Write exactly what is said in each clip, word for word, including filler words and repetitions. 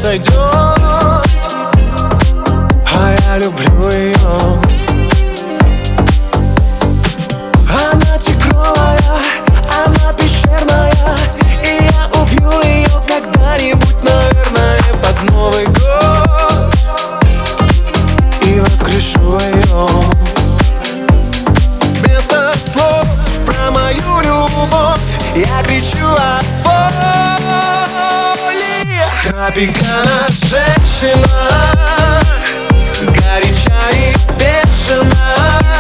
произойдет, а я люблю ее. Она тигровая, она пещерная, и я убью ее когда-нибудь, наверное, под Новый год, и воскрешу ее. Вместо слов про мою любовь я кричу от боли. Тропикана женщина, горяча и бешена,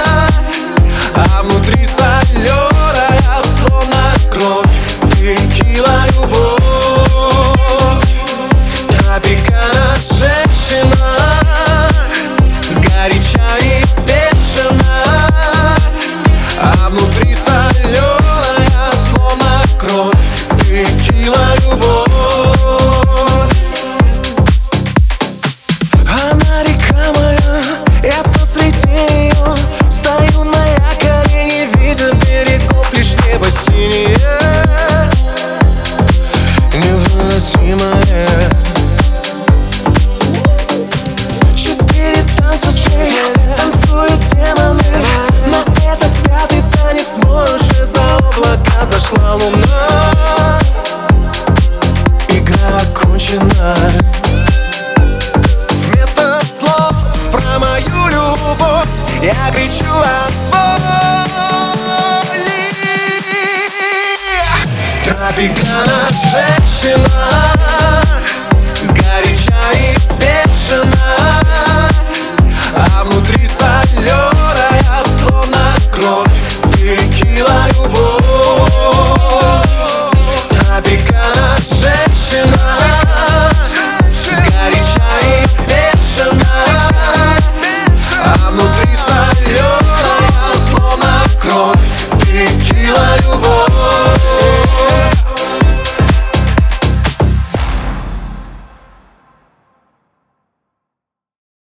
а внутри соленая, словно кровь, текила любовь. Тропикана женщина, горяча и бешена, а внутри соленая, словно кровь, текила любовь. Она река моя, я посреди ее стою на якоре, не видя берегов, лишь небо синее, невыносимое. Четыре танцовщика танцуют демоны, но этот пятый танец мой уже за облака зашла луна. Игра окончена. Вместо слов про мою любовь я кричу от боли. Тропикана женщина,